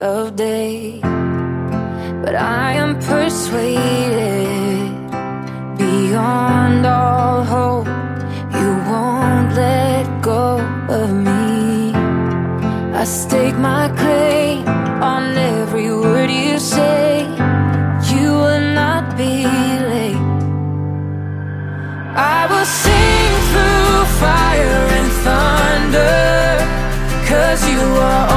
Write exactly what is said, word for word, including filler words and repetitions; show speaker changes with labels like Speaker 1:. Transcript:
Speaker 1: of day, but I am persuaded beyond all hope you won't let go of me. I stake my claim on every word you say. You will not be late. I will sing through fire and thunder, 'cause you are